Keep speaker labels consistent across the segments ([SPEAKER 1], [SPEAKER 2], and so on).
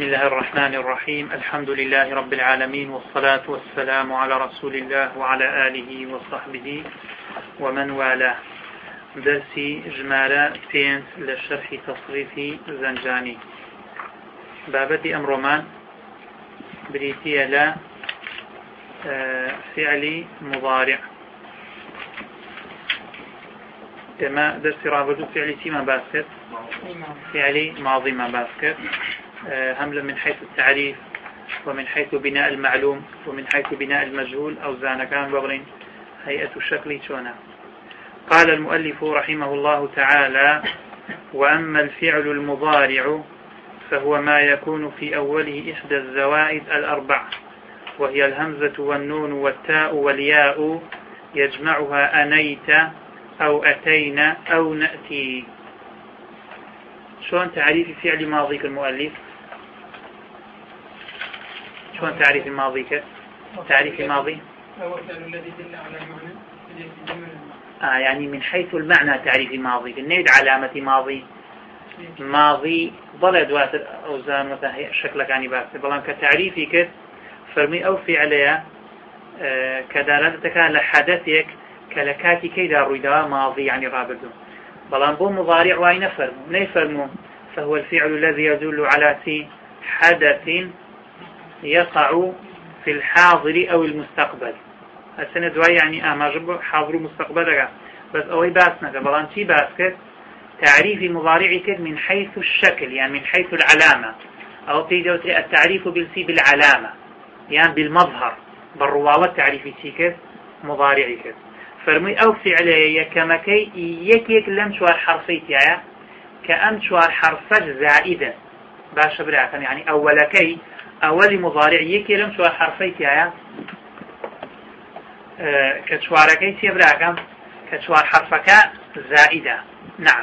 [SPEAKER 1] الله الرحمن الرحيم. الحمد لله رب العالمين، والصلاة والسلام على رسول الله وعلى آله وصحبه ومن والاه. درسي جمالة بينت لشرح تصريف زنجاني. بابتي أمرمان بريتية لا فعل مضارع. ما درسي رابطو فعل سيما باسكت، فعل ماضي ما باسكت، هم من حيث التعريف ومن حيث بناء المعلوم ومن حيث بناء المجهول أو زانا كان بغرين هيئة الشكل شونا. قال المؤلف رحمه الله تعالى: وأما الفعل المضارع فهو ما يكون في أوله إحدى الزوائد الأربع، وهي الهمزة والنون والتاء والياء، يجمعها أنيت أو أتينا أو نأتي. شلون تعريف فعل ماضي كالمؤلف؟ شلون تعريف الماضي تعريف الماضي؟
[SPEAKER 2] هو الفعل الذي دل على معنى
[SPEAKER 1] يعني من حيث المعنى تعريف الماضي النيد علامة ماضي ضل دوات الأوزان وتهيئ شكلك يعني بس بلان كتعريفي كت فرمي أو فعليا كدالتك لحدثك كلكاتي كيدا رويدا ماضي يعني رابطه بلان بو مضارع واي نفرمو فهو الفعل الذي يدل على حدث يقع في الحاضر أو المستقبل. السنة دواء يعني ما جب حاضر مستقبل بس أوي باسنك بلان شي باسكت تعريف مضارعك من حيث الشكل، يعني من حيث العلامة، أو في التعريف بالعلامة يعني بالمظهر بالرواوة تعريف شيكت مضارعك. فرمي أو فعلية كما كي يك لم شوار حرفيت يعني كأم شوار حرفك زائدا باش براكم يعني أول كي أول مضارع يك لم شوار حرفيت يعني كشواركي سيبراكم كشوار حرفك زائدة. نعم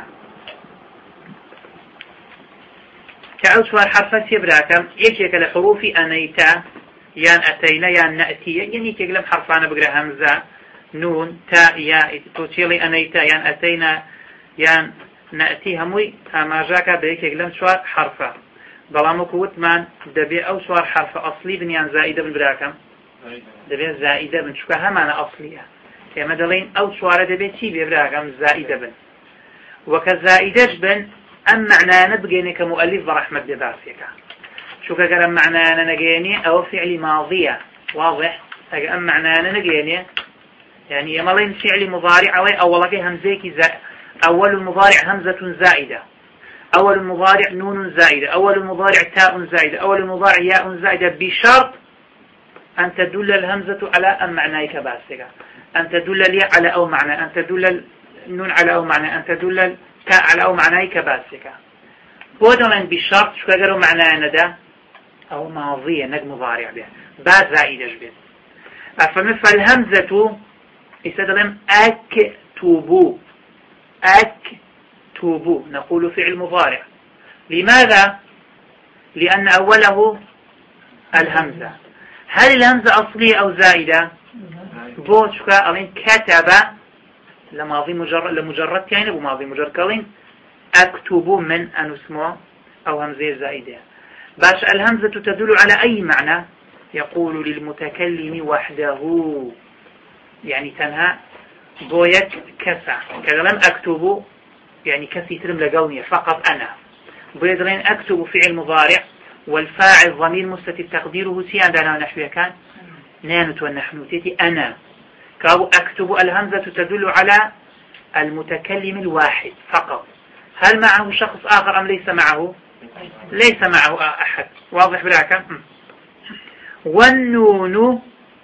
[SPEAKER 1] كأشوار حرفك سيبراكم يك لحروف أنيتا يان أتينا يان نأتي يعني كلم حرفانا بقرا همزة نون تاء ياء توتيلي أنيتا يان أتينا يان نأتي هموي أما جاكا بيك كلم شوار حرفة بلامو كوت من دبي أو شوار حرف أصلي بنيان زائدة بن براكم دبي زائدة بن شو همانا أصلية كما دلين أو شوارة دبي تي بيبراكم زائدة بن وكزائدة بن أم معنى نبقيني كمؤلف برحمة بباسيك شو كلام معنى نجيني أو فعل ماضية واضح أم معنى نجيني يعني يملين فعل مضارع أو أول كي همزيك أول المضارع همزة زائدة، أول المضارع نون زائدة، أول المضارع تاء زائدة، أول المضارع ياء زائدة، بشرط أن تدل الهمزة على أم معناك باسكة، أن تدل الياء على أو معنى، أن تدل النون على أو معنى، أن تدل التاء على أو معناك باسكة. بودلا بشرط شو كجرو معناه ندا أو ماضية نج مضارع به با زائدة جبت. فمثل الهمزة يستدلم أكتبوا أكتبوا نقول فعل مضارع. لماذا؟ لأن أوله الهمزة. هل الهمزة أصلية أو زائدة؟ بوشكا ألين كتب لماضي لمجرد يعني بماضي مجرد كلين أكتب من أن اسمه أو همزة زائدة. باش الهمزة تدل على أي معنى؟ يقول للمتكلم وحده يعني تنهى بويك كسا كلام أكتب يعني كسي ترم لقوني فقط أنا بيدرين أكتب فعل مضارع والفاعل ضمير مستتر تقديره سي عندنا نحوية كان نانت والنحن تيتي أنا كاو أكتب الهمزة تدل على المتكلم الواحد فقط. هل معه شخص آخر أم ليس معه؟ ليس معه أحد. واضح براكم؟ والنون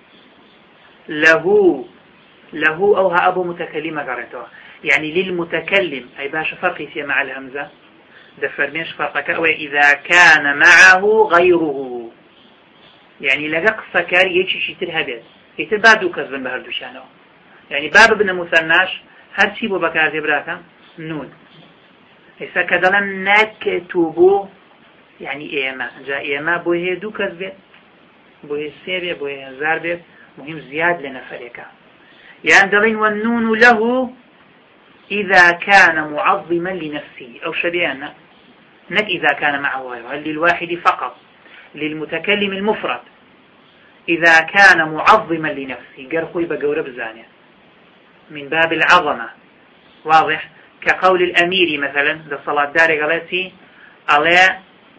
[SPEAKER 1] له أوها أبو متكلمة قرأتها يعني للمتكلم أي باش فرقي فيه مع الهمزة دفرميش فرقك أو إذا كان معه غيره يعني لقى قصة يجي شتر هبت يتر بادو كذبن بهردوشانه يعني باب ابن مثناش هل شيبو بكازي براكم نون إذا كذلك نكتبو يعني إيما جاء إيما بوه دو كذبت بوه سيبه بوه زاربه مهم زياد لنفرك يعني دلين والنون له إذا كان معظما لنفسه أو شبيهنا نك إذا كان معه غيره هل للواحد فقط للمتكلم المفرد إذا كان معظما لنفسه قرخوي بقورة بزانية من باب العظمة. واضح؟ كقول الأمير مثلا ده صلاة داري قالتي على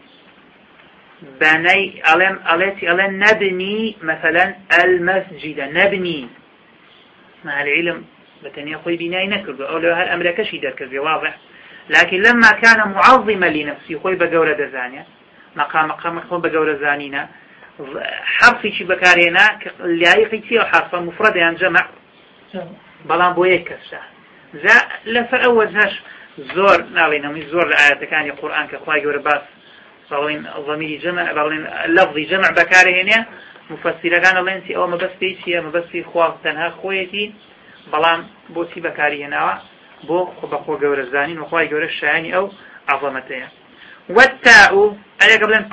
[SPEAKER 1] بني على نبني مثلا المسجد نبني مع العلم بتنيا خوي بناي نكرب أو لو هالأمر كشي دركز. واضح؟ لكن لما كان معظما لنفسه خوي بقورة دزانية مقام خوي بقورة زانينا حرفي شي بكارينا لايقي فيه حرفا مفرد يعني جمع بلان بويك كسا ذا لفأول هاش زور نالينا من زور الآيات كان القرآن كخواي جور باس بلين ضمير جمع بلين لفظي جمع بكاره هنا مفسر كان الله انسي او ما بس فيشي ما بس في خواه تنها خويتي بلان بوتي بكاره هنا بو بخوا جور الزانين وخواي جور الشعاني او عظمتها. والتاء ألا قبل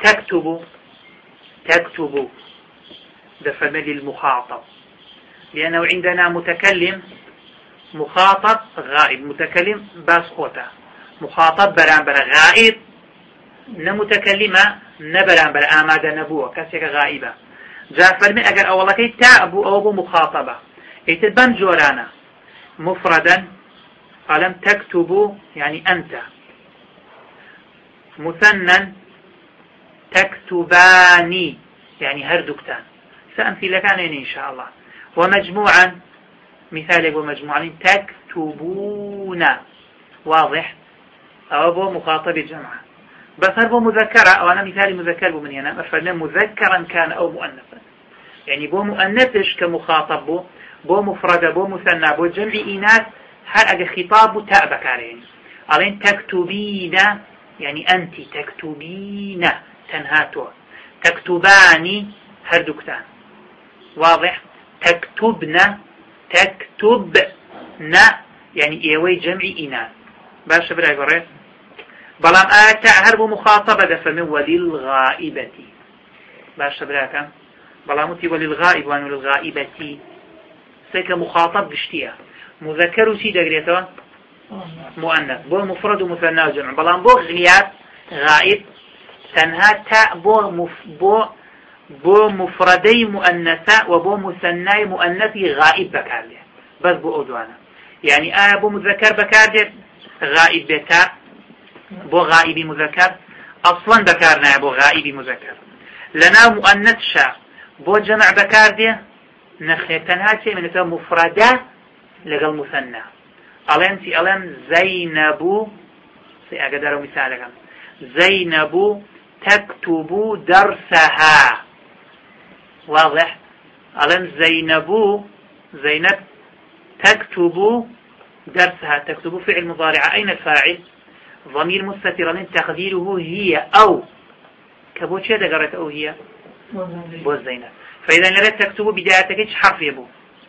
[SPEAKER 1] تكتب دفع للمخاطب لأنه عندنا متكلم مخاطب غائب متكلم باس خوته مخاطب برانبر غائب نمتكلمة نبرانبر آمادة نبوة كسيك غائبة جاء فرمي أجر أولا كي تأبو أو بو مخاطبة يتبان جورانا مفردا ألم تكتبوا يعني أنت مثنى تكتباني يعني هردكتان سأمثل كان إن شاء الله. ومجموعا مثال يقول مجموعا تكتبون. واضح؟ أو بو مخاطب جمع بس هربو مذكرة أو أنا مثالي مذكر من هنا أفعلنا مذكرا كان أو مؤنثا يعني بو مؤنثش كمخاطب بو مفرد بو مثنى بو جمع إناث هل أجا خطاب تاء بكارين ألين تكتبين يعني أنت تكتبين تنهاتو تكتباني هردكتان. واضح؟ تكتبنا يعني إيوي جمع إناث باش براي قريت بلام آيات هربو مخاطبة دفمن وللغائبة باش براكم بلامتي وللغائب وانو للغائبة سيك مخاطب بشتيا مذكر سي دقريتو مؤنث بو مفرد ومثنى وجمع بلام بو غياب غائب تنها تاء بو مفردي مؤنثة وبو مثنى مؤنثي غائب بكارده بس بو أودوانا يعني بو مذكر بكارده غائب بتاء بو غائب مذكر أصلا بكارنا بو غائب مذكر لنا مؤنث شا بو جمع بكارده نخيتنها شيء من مفردة لقل مثنى ألم زينب سيأقدر مثالك زينب تكتب درسها. واضح؟ ألم زينب تكتب درسها تكتب فعل مضارع أين الفاعل؟ ضمير مستتر تقديره هي أو كبوتشي دقرت أو هي بو زينب فإذا نريد تكتب بدايتك حرف يبو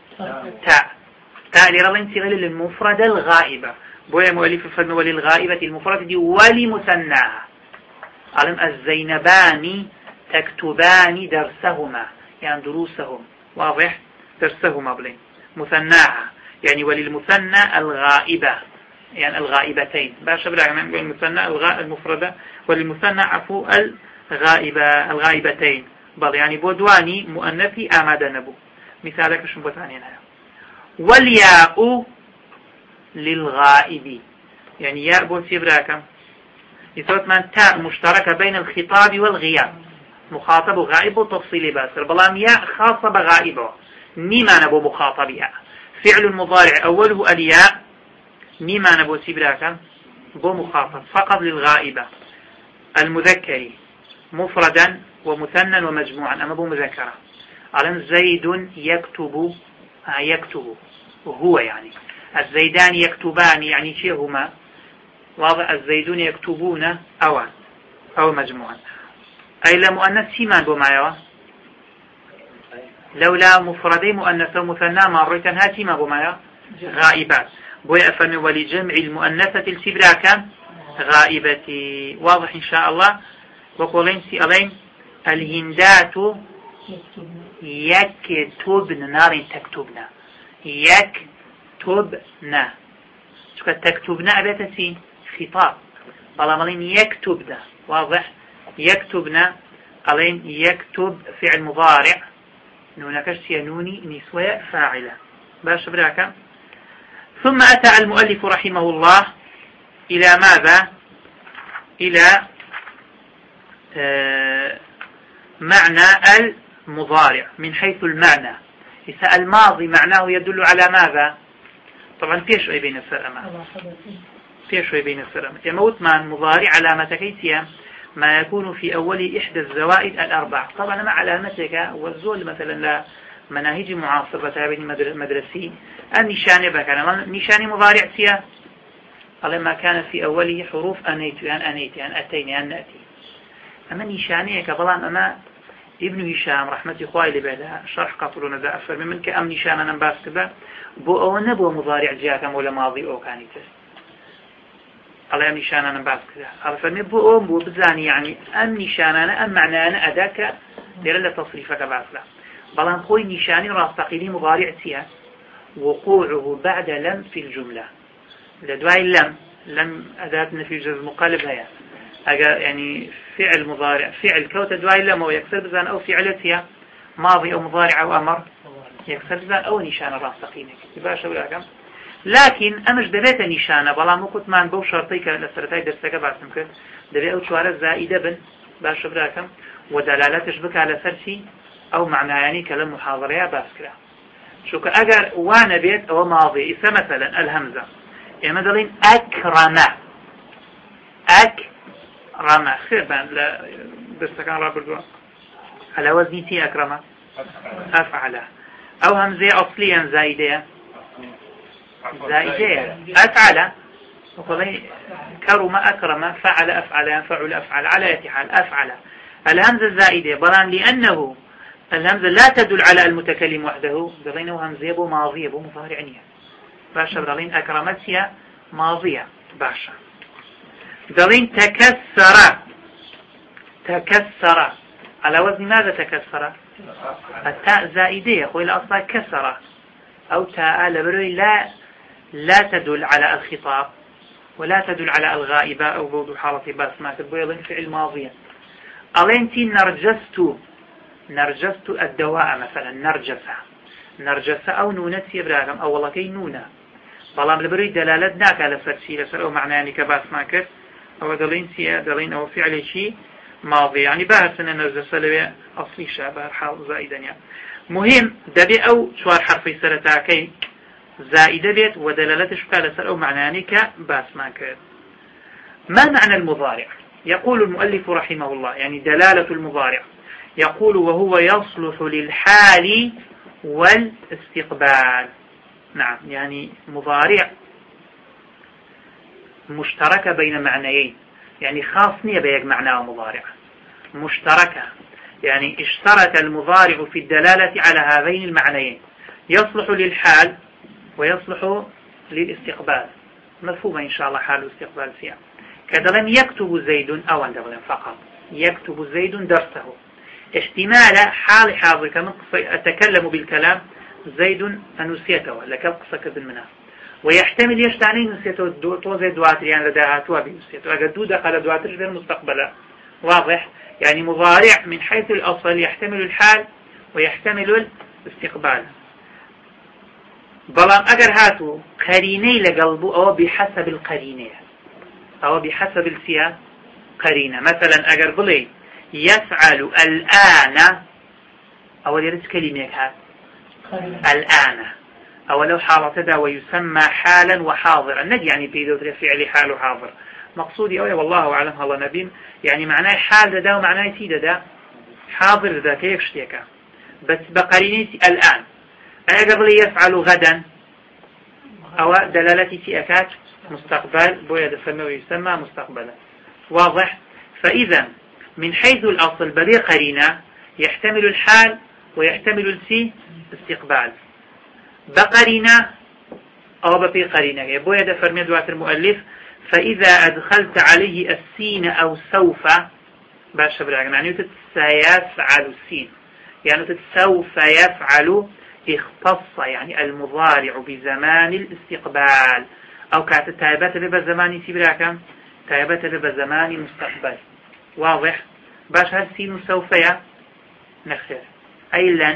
[SPEAKER 1] تاء لرلين صيغة للمفردة الغائبة بويا مؤلف الفرم وللغائبة المفردة دي ولمثناها. علم الزينبان تكتبان درسهما يعني دروسهم. واضح؟ درسهما بلين مثناها يعني وللمثنى الغائبة يعني الغائبتين باش بلا من المثنى المفردة وللمثنى عفو الغائبتين بل يعني بودواني مؤنثي آمادة نبو مثالك مش مبتانين هنا. والياء للغائب يعني ياء بو سيبراكم يثبت من تاء مشتركة بين الخطاب والغياب مخاطب وغائب وتفصيلي باسر بلام ياء خاصة بغائبه نيما نبو مخاطب ياء فعل المضارع أوله الياء نيما نبو سيبراكم بو مخاطب فقط للغائبة المذكر مفردا ومثنى ومجموعا أما بو مذكرة. علم زيد يكتب هو يعني الزيدان يكتبان يعني شيء هما. واضح؟ الزيدون يكتبون أو مجموعا أي لا مؤنث سيمان بو معيوة لولا مفردي مؤنث ومثنى مريتا هاتيما بو معيوة غائبات بو يأفن ولجمع المؤنثة السبراكا غائبتي. واضح إن شاء الله. وقولين سيئلين الهندات يكتبن نار تكتبنا يكتبنا شو تكتبنا أبيتسي خطاب بلا مالين يكتبنا. واضح؟ يكتبنا ألين يكتب فعل مضارع نون كشتي نوني نسوة فاعلة باش براكم. ثم أتى المؤلف رحمه الله إلى ماذا؟ إلى معنى المضارع من حيث المعنى. إذا الماضي معناه يدل على ماذا؟ طبعا فيش شوي بين السلامة يموت مع المضارع علامة كيسيا ما يكون في أول إحدى الزوائد الأربع. طبعا مع علامتك والزول مثلا لمناهج معاصرة بين مدرسي النشان بكنا نشان مضارع سيا على ما كان في أوله حروف أنيت يعني أتين يعني نأتي. أما نشانيك بلان أما ابن هشام رحمة إخوائي لبعدها شرح قطرون ذا أفر من كأم نشانا نباس كذا بو أو نبو مضارع جاكم ولا ماضي أو كانت على أم نشانا نباس كذا على فمن بو بو بزاني يعني أم نشانا أم معنانا أداك لرلا تصريفك باسلا بلان خوي نشاني راس تقيلي مضارع سيا وقوعه بعد لم في الجملة لدواي لم أداة نفي جزم مقالب هيا يعني فعل مضارع فعل كوت دواي لم ويكسر بزان أو فعلتها ماضي أو مضارع أو أمر يكسر بزان أو نشان راس تقيلك يبقى شو لكم. لكن أمش دبيت نشانة بلا مو كنت مان بو شرطيك لسرتاي درسك باسم كد دبي أو شوارع زائدة بن باش براكم ودلالتش بك على سرسي أو معنى يعني كلام محاضرة باسكرا شو كأجر وانا بيت أو ماضي إذا مثلا الهمزة يعني مثلا أكرم خير بان لا درسك عن رب الجوع على وزن تي أكرم أفعل أو همزة أصليا زائدة أفعل وقضي كرم أكرم فعل أفعل ينفعل أفعل على يتحال أفعل الهمزة الزائدة بلان لأنه الهمزة لا تدل على المتكلم وحده دلينه همزة بو ماضية بو مضارعنية باشا دلين أكرمتها ماضية باشا دلين تكسر على وزن ماذا تكسر؟ التاء زائدة قول أصلا كسر أو تاء لبروي لا تدل على الخطاب ولا تدل على الغائبة أو بود حالة باسمات البيض فعل ماضية. ألينتي نرجست الدواء مثلا نرجس أو نونة يبراغم أو والله كي نونة بلام لبروي دلالتناك على فرسي لسر أو معنى يعني كباسماكت أو دلين أو فعل شيء ماضي يعني بحثنا نرجس لبي أصلي شابه حال زائدا يعني مهم دبي أو شوار حرفي سرتاكي زائدة بيت ودلالتش كالسر أو معناني كباسماكت. ما معنى المضارع؟ يقول المؤلف رحمه الله يعني دلالة المضارع يقول وهو يصلح للحال والاستقبال. نعم يعني مضارع مشتركة بين معنيين يعني خاصنية بيك معناه مضارع مشتركة يعني اشترك المضارع في الدلالة على هذين المعنيين يصلح للحال ويصلح للاستقبال. مفهوم إن شاء الله حال واستقبال فيها كذلك يكتب زيد أو عندما فقط يكتب زيد درسه احتمال حال حاضر كما أتكلم بالكلام زيد أنسيته لك قصة كذن منها ويحتمل يشتعني نسيته توزي دواتر يعني لداهاتوا بيسيته أقدو دخل دواتر غير مستقبلا واضح يعني مضارع من حيث الأصل يحتمل الحال ويحتمل الاستقبال. بلام أجر هاتو قريني لقلبه أو بحسب القرينة أو بحسب السياق قرينة. مثلا أجر بلي يفعل الآن أو يرد كلمة هات الآن أو لو حالة دا ويسمى حالا وحاضرا ند يعني بيدو فعل حال وحاضر مقصودي أوي والله أعلم هلا نبين يعني معناه حال دا ومعناه سيدة دا حاضر دا كيف شتيكا بس بقرينة الآن. أجر لي يفعل غدا أو دلالتي سيأكات مستقبل بويا دسمه ويسمى مستقبلا واضح. فإذا من حيث الأصل بلي قرينة يحتمل الحال ويحتمل السي استقبال بقرينة أو ببي قرينة بويا دفرمي دوات المؤلف فإذا أدخلت عليه السين أو سوف باش براغ يعني سيفعل السين يعني سوف يفعل اختص يعني المضارع بزمان الاستقبال أو كانت تايبات بزمان سيبراكم تايبات بزمان المستقبل واضح. باش هل سين سوف نخير أي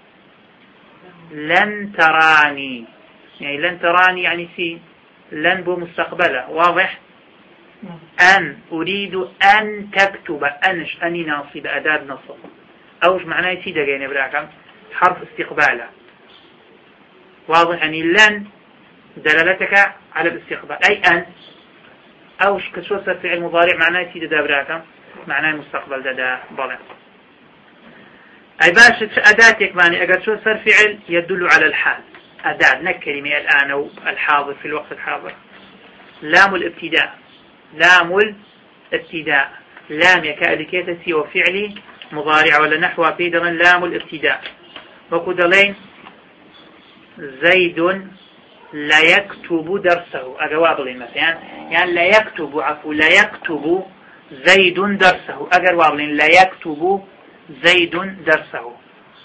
[SPEAKER 1] لن تراني، يعني لن تراني يعني سين لن بو مستقبله واضح. أن أريد أن تكتب أنش أني ناصب أداة نصب أوش معناه يسيد يعني براكم حرف استقباله واضح، يعني لن دلالتك على الاستقبال أي أن أوش كسوسة فعل مضارع معناه يسيد دا براكم معناه مستقبل دا بلا أي باش أداتك معني أقد شو صار فعل يدل على الحال أداة نكلمة الآن أو الحاضر في الوقت الحاضر. لام الابتداء لام الابتداء لام يكالكيتسي وفعلي مضارع ولا نحو بيدرا لام الابتداء وكدلين زيد لا يكتب درسه أجواب مثلا يعني لا يكتب عفو لا يكتب زيد درسه أجواب لا يكتب زيد درسه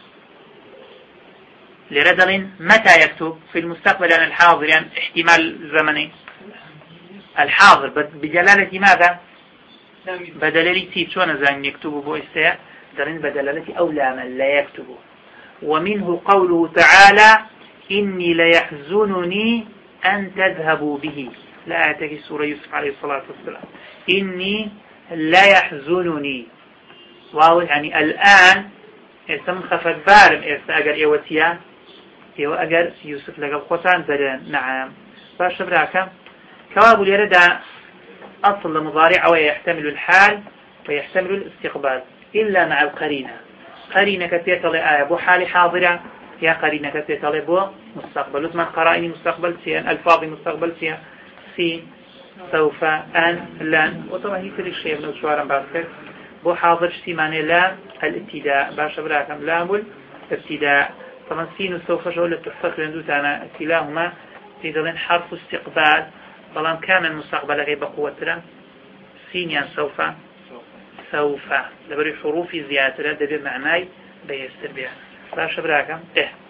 [SPEAKER 1] لردل متى يكتب في المستقبل يعني الحاضر يعني احتمال زمني الحاضر بجلالة ماذا بدلالة تيب شو نزان يكتب بويستيا درين بدلالة أولى من لا يكتب. ومنه قوله تعالى إني ليحزنني أن تذهبوا به لا أعتقد سورة يوسف عليه الصلاة والسلام إني ليحزنني واضح يعني الآن اسم خفت بارم أجر إيوتيا إيو أجر يوسف لقب خوتان بدن نعم باش براكم كواب اليرد أصل مضارع ويحتمل الحال ويحتمل الاستقبال إلا مع القرينة قرينة كتير آية بو حال حاضرة يا قرينة كتير بو مستقبل وثمان قرائن مستقبل سيان ألفاظ مستقبل سيان سين سوف أن لن وطبعا هي كل الشيء من الشوارع باسكت بو حاضر سيماني لا الابتداء باش براكم لام الابتداء طبعا سين وسوف شغل التحفة لندوتانا كلاهما في ذلك حرف استقبال طالما كان المستقبل غير بقوة سين يعني سوف لبري حروف زيادة ده بمعناي بيستر بها باش براكم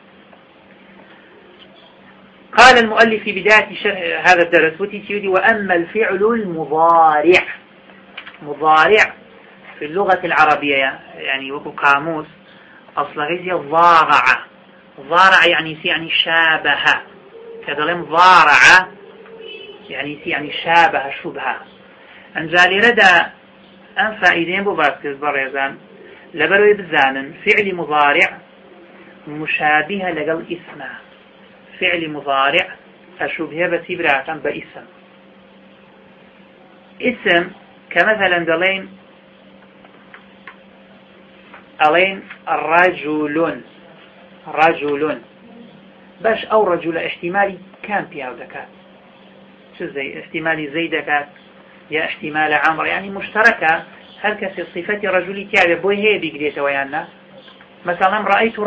[SPEAKER 1] قال المؤلف في بداية شرح هذا الدرس وتيجي وأما الفعل المضارع مضارع في اللغة العربية يعني وكو قاموس أصلا غيزي ضارع يعني شابه كذلك ضارع يعني شابه شبهة أنجالي ردى أن فائدين بباسكز بريزان لبروي بزانا فعل مضارع مشابهة لقل اسمه فعل مضارع أشبهه بسيبراكا باسم اسم كمثلا دلين ألين رجل باش أو رجل احتمالي كان بياو دكات شو زي احتمالي زي دكات يا احتمال عمر يعني مشتركة هل كسي صفة رجلي تعالى بوي هي بيقريت ويانا مثلا رأيت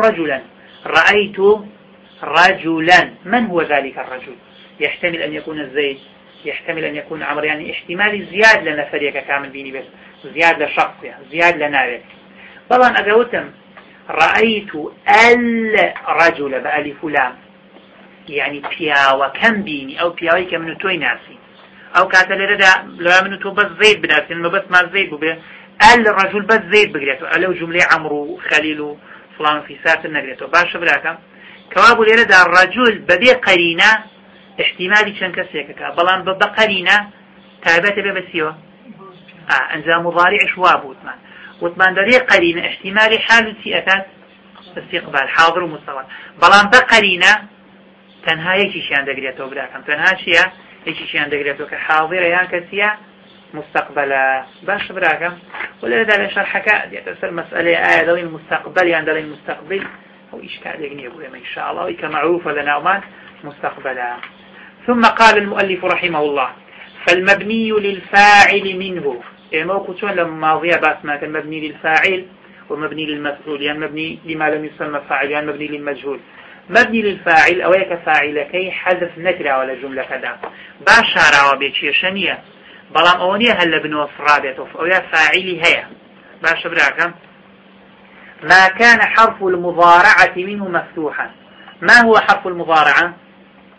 [SPEAKER 1] رجلا من هو ذلك الرجل يحتمل أن يكون الزيد يحتمل أن يكون عمر يعني احتمالي زياد لنا فريق كامل بيني بس زياد لشخص يعني زياد لنابل طبعا أقولتم رأيت الرجل بألف لام يعني بياوة كم بيني أو بياوي كمنو توي ناسي أو كاتل ردا لو منو تو بس زيد بناسي إنه بس ما زيد ببه الرجل بس زيد بقريته ألو جملة عمرو خليل فلان في سات النقريته باش براكم كوابو لردا الرجل ببي قرينة احتمالي شن كسيكك بلان بقرينة تابت ببسيوه أنزا مضارع شواب وثمان دري قرينة احتمالي حال سيئة استقبال حاضر ومستقبل بلان بقرينة تنها يكي شيئا دقريته براكم تنها شيئا يكي شيئا دقريته كحاضرة يعني كسيئة مستقبلا باش براكم ولذا لشرحك يتسر مسألة آية دلين المستقبل يعني دلين المستقبل أو إشكال يغني يقول إن شاء الله وإيك معروفة لنا ومان مستقبلا. ثم قال المؤلف رحمه الله فالمبني للفاعل منه موقع شون لما ماضية باسما كان مبني للفاعل ومبني للمفعول يعني مبني لما لم يسمى فاعل يعني مبني للمجهول. مبني للفاعل أويك فاعل كي حذف نكرة ولا جملة كذا باشارة وبيتشي شنية بلام أونية هل بنو فرابته أويا فاعلي هيا باش براكم ما كان حرف المضارعة منه مفتوحا. ما هو حرف المضارعة؟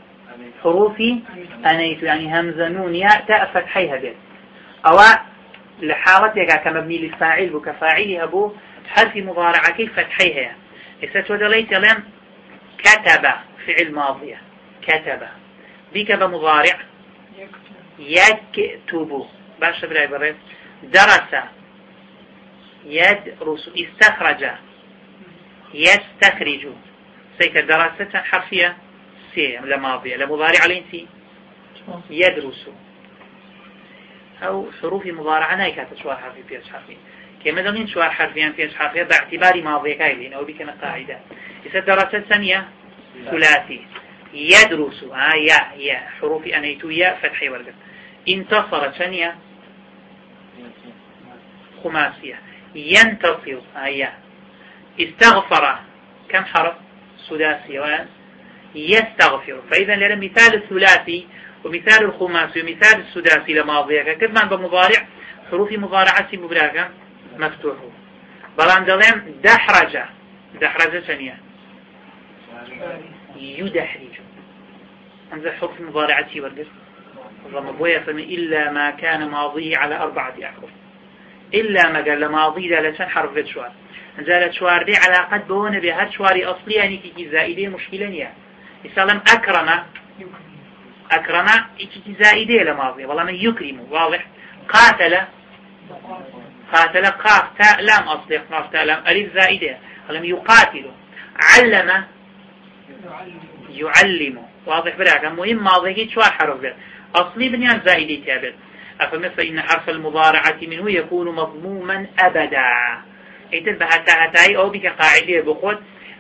[SPEAKER 1] حروف أنيت يعني همزة نون ياء تاء فتحيها بيت أو لحالتك كمبني للفاعل وكفاعلها بو حرف مضارع كيف فتحيها إستوى ليت لم كتب فعل ماضية كتب بك بمضارع يكتب باش براي بريد درس يدرس استخرج يستخرج سيك دراسة حرفية سي لماضية لمضارع لينتي يدرس أو حروف مضارعة نايكات شوار حرفي فيش حرفي كما دلين شوار حرفيان فيش حرفية باعتبار ماضية كايلين أو بكنا قاعدة إذا دراسة ثانية ثلاثي يدرس يا حروف أنيتو يا فتحي ورقة انتصر ثانية خماسية ينتصر يا استغفر كم حرف سداسي يستغفر فإذا لنا مثال الثلاثي ومثال الخماسي ومثال السداسي لماضية كذبان بمضارع حروف مضارعة مبراكة مفتوح بلان دلين دحرج ثانية يدحرج أنزل حروف مضارعة ورقة الرمضوية فمن إلا ما كان ماضيه على 4 أحرف إلا ما قال ماضي لسان حرف شوار نزالت شوار دي علاقة بونه بهر شواري أصلي يعني كي زائدة مشكلة نيا يسلم أكرم كي زائدة لماضي والله من يكرم واضح قاتل قاف تاء لام أصلي قاف تاء لام ألف زائدة ولم يقاتل علم يعلم واضح براك مهم ماضي شوار حرف ده أصلي بنيان زائدة تابت أفمثل إن حرف المضارعة منه يكون مضموما أبدا إذن بهتاي أو بك قاعدة بخود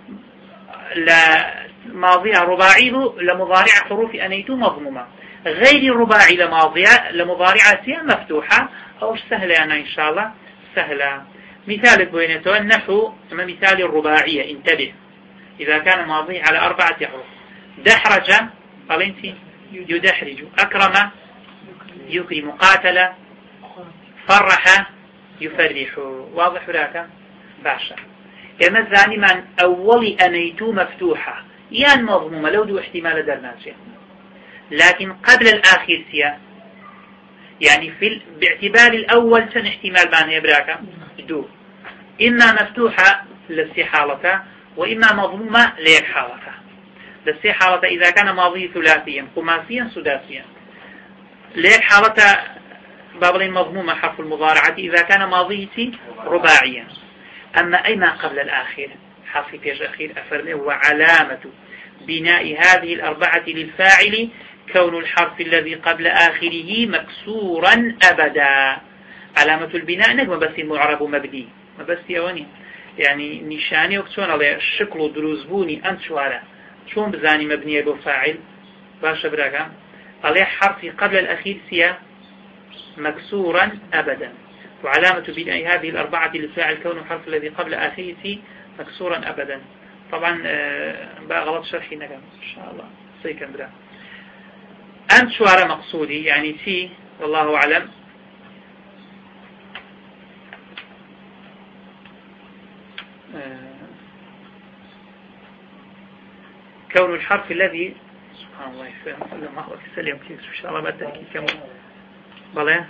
[SPEAKER 1] لماضية رباعي لمضارع حروف أنيتو مضمومة غير الرباعي لمضارعة مفتوحة أو سهلة أنا إن شاء الله سهلة مثال بوينته النحو ثم مثال الرباعية انتبه إذا كان ماضي على 4 حروف دحرج قال انت يدحرج أكرم يكرم قاتل فرح يفرح واضح لك باشا كما الثاني من أول أنيتو مفتوحة يعني مضمومة لو دو احتمال درناسية لكن قبل الآخر سيا يعني باعتبار الأول سن احتمال بانه يبراك دو إما مفتوحة لسي حالة وإما مضمومة ليك حالة لسي حالة إذا كان ماضي ثلاثيا خماسيا سداسيا ليك حالة بابلين مضمومة حرف المضارعة إذا كان ماضيتي رباعيا أما أي ما قبل الآخر حرف بيج أخير أفرمه وعلامة بناء هذه 4 للفاعل كون الحرف الذي قبل آخره مكسورا أبدا علامة البناء نجم بس معرب مبني ما بس يواني يعني نشاني وكتون على الشكل دروزبوني أنت شوارع شون بزاني مبنية بفاعل باشا براكا عليه حرف قبل الأخير سيا مكسورا أبدا وعلامة بناء هذه 4 للفاعل كون الحرف الذي قبل آخره مكسورا أبدا طبعا بقى غلط شرحي نقام إن شاء الله سيكن برا أنت شوارع مقصودي يعني تي والله أعلم كون الحرف الذي سبحان الله يفهم لما هو السلام كيف إن شاء الله ما تأكيد كم بلى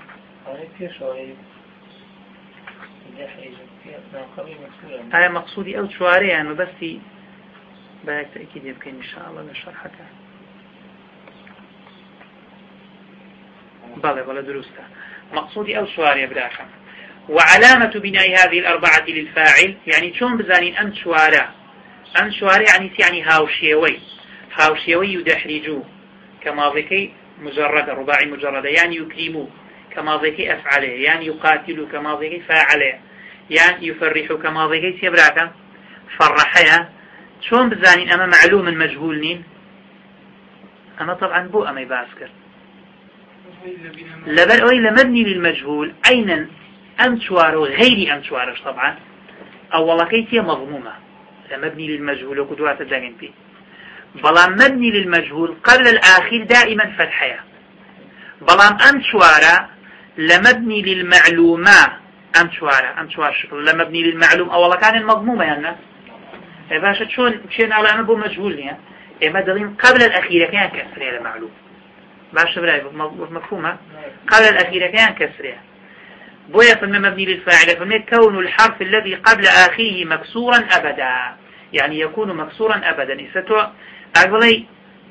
[SPEAKER 1] هذا مقصودي أو شوارع يعني بس باك تأكيد يمكن إن شاء الله نشرحك بلى دروسته مقصودي أو شوارع براكم وعلامة بناء هذه 4 للفاعل يعني شون بزانين أنت شوارع يعني هاوشيوي يدحرجوا كماضيكي مجرد رباعي مجرد يعني يكرموا كماضيكي أفعله يعني يقاتلوا كماضيكي فاعله يعني يفرحوا كماضيكي سيبراكا فرحيا شون بزانين أما معلوم مجهول نين أما طبعا بو أما يباسكر لبل أوي لمبني للمجهول أين أنشوار غير أنشوارش طبعا أولا كيتي مضمومة مبني للمجهول وقدوات الداقين فيه بلام مبني للمجهول قبل الآخر دائما فتحية بلام أنشوارا لمبني للمعلومة أنشوار شكل لمبني للمعلوم أولا كان المضمومة يعني باشا شون مشينا على أنه مجهول يعني إما دلين قبل الأخيرة كان كسرية للمعلوم باشا براي مفهومة قبل الأخيرة كان كسرية بويا فما مبني للفاعل فما كون الحرف الذي قبل آخره مكسورا أبدا يعني يكون مكسورا أبدا إستوى أقبلي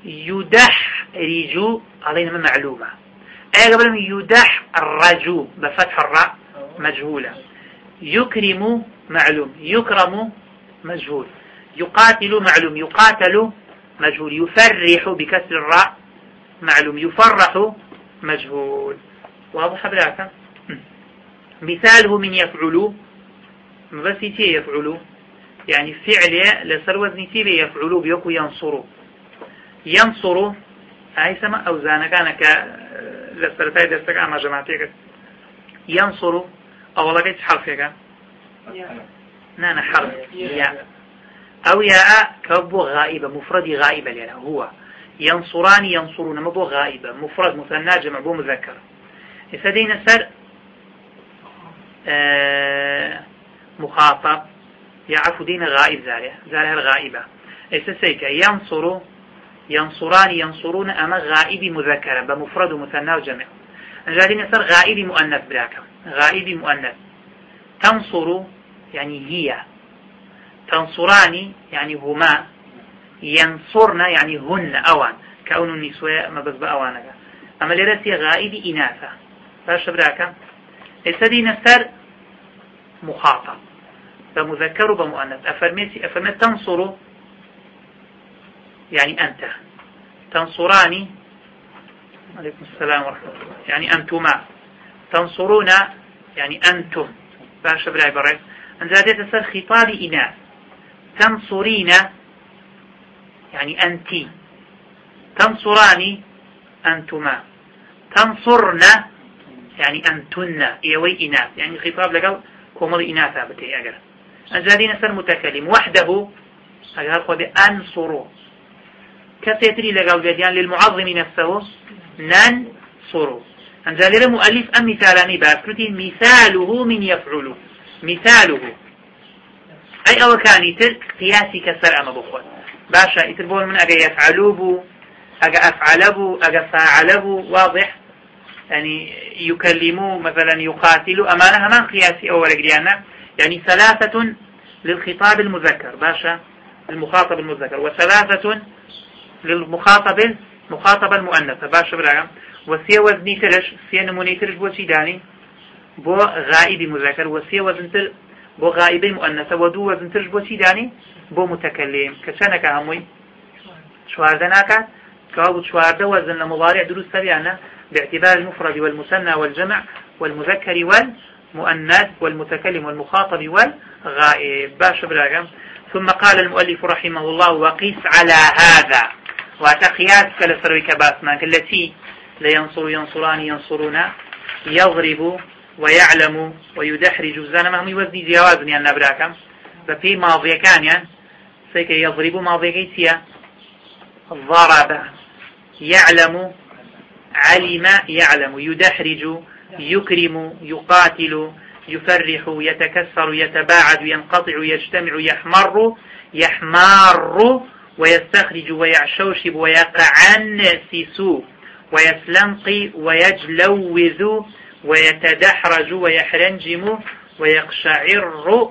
[SPEAKER 1] يدحرج علينا معلومة أقبل يدحرج بفتح الراء مجهولة يكرم معلوم يكرم مجهول يقاتل معلوم يقاتل مجهول يفرح بكسر الراء معلوم يفرح مجهول واضح بلاك مثاله من يفعل بس يفعل يعني فعل لسر وزن تيبي يفعل بيكو ينصر هاي سما أوزانا كانك لسرتاي درسك أما جماعتك ينصر أولا قيت حرفك نانا حرف يا أو ياء كبو غائبة مفرد غائبة لنا هو ينصران ينصرون مبو غائبة مفرد مثنى جمع بو مذكر يسدين سر مخاطب يعفو دين غائب زالها الغائبة يسسيك ينصر ينصران ينصرون أما غائب مذكرة بمفرد مثنى وجمع أنجادين سر غائب مؤنث براكم غائب مؤنث تنصر يعني هي تنصران يعني هما ينصرن يعني هن أوان كون النسوة ما بس بأوانك أما لرسي غائب إناثة باش براكم يسدين سر مخاطب بمذكر وبمؤنث أفرمت تنصر يعني أنت تنصراني عليكم السلام ورحمة الله يعني أنتما تنصرون يعني أنتم باش براي بري أنزادت سر خطاب إناث تنصرين يعني أنت تنصراني أنتما تنصرن يعني أنتن إيوي إناث يعني خطاب لقل كومل إناثا بتي أجر أنزادين سر متكلم وحده أجر خذ أنصروا كثيري لقل بيديان للمعظم نفسه ننصروا أنزال مؤلف أم مثالاني بأفكرتي مثاله من يفعل مثاله أي أو كان يتر قياسي كسر أما بخوة باشا يتربون من أجا يفعلوه أجا أفعله أجا فاعله واضح يعني يكلموا مثلا يقاتلوا أمانها من قياسي أول قريانا يعني ثلاثة للخطاب المذكر باشا المخاطب المذكر وثلاثة للمخاطب المؤنث باشا براغم وسي وزني ترش سي نموني ترش بو سيداني بو غائب مذكر وسي وزن تر بو غائب مؤنث ودو وزن ترش بو سيداني بو متكلم كشانك هموي شواردناك كاو شوارده وزن لمضارع دروس تبعنا باعتبار المفرد والمثنى والجمع والمذكر والمؤنث والمتكلم والمخاطب والغائب باش براغم ثم قال المؤلف رحمه الله وقيس على هذا وتقياس كالسروي كباسنا التي لينصر ينصران ينصرون يضرب ويعلم ويدحرج زانما هم يوزني جوازن يعني نبراكم ففي ماضي كان يعني سيك يضرب ماضي كيسيا ضرب يعلم علم يعلم يدحرج يكرم يقاتل يفرح يتكسر يتباعد ينقطع يجتمع يحمار ويستخرج ويعشوشب ويقعنسس ويسلنقي ويجلوذ ويتدحرج ويحرنجم ويقشعر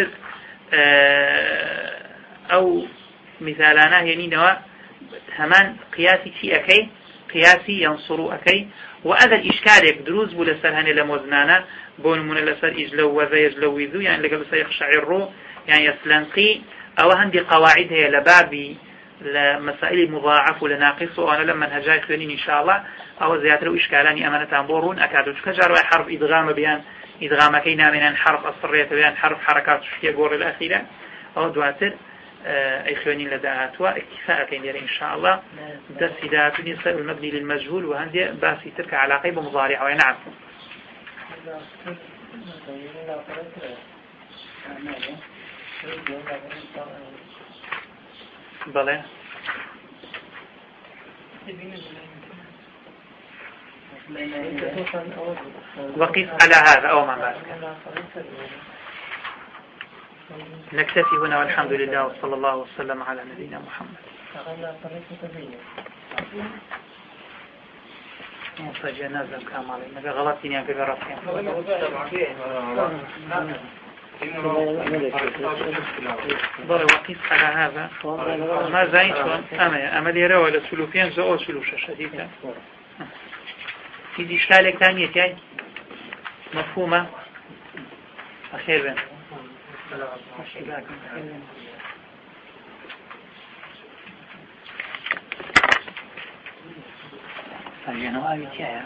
[SPEAKER 1] أو مثالنا يعني نوع همان قياسي في أكي قياسي ينصر أكي وهذا الإشكال دروز بولا سرهن لموزنانا بون من لسر يجلوذ يجلوذ يعني لقد سيقشعر يعني يسلنقي أو هندي قواعد هي لبابي لمسائل مضاعف ولناقص وأنا لما هجاي خلين إن شاء الله أو زيادة إشكالاني أمانة بورون أكادوا كجار حرف إدغام بيان إدغام كينا من حرف أصرية بيان حرف حركات شفية قور الأخيرة أو دواتر أي خلين لدعات واكتفاء كين إن شاء الله درس دات نساء المبني للمجهول وهندي باسي تلك علاقة بمضارع ونعم بلى وقف على هذا أو ما بعد نكتفي هنا والحمد لله وصلى الله وسلم على نبينا محمد متجنازا كامالي نبي غلط يعني في غرفين ضل وقيس على هذا ما زين شون أما ليرى ولا سلوكين زو سلوشة شديدة في إشكال ثانية تاعي مفهومة أخير بين فالجنوة أبي تاعي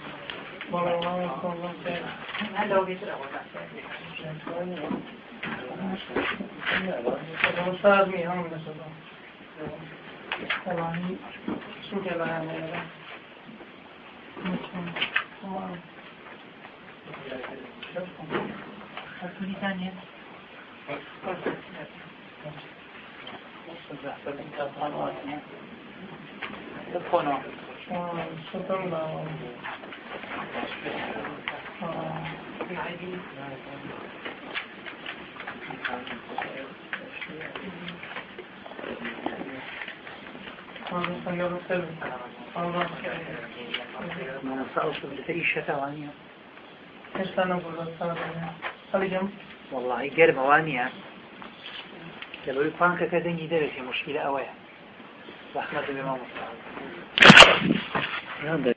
[SPEAKER 1] هذا هو بيتر أول ما نصأص بالفريشة ثوانية
[SPEAKER 2] إيش أنا أقول خلي جنب
[SPEAKER 1] والله قرب وانية لو يقانك كذني درسي مشكلة أوية رحمة بما مصطفى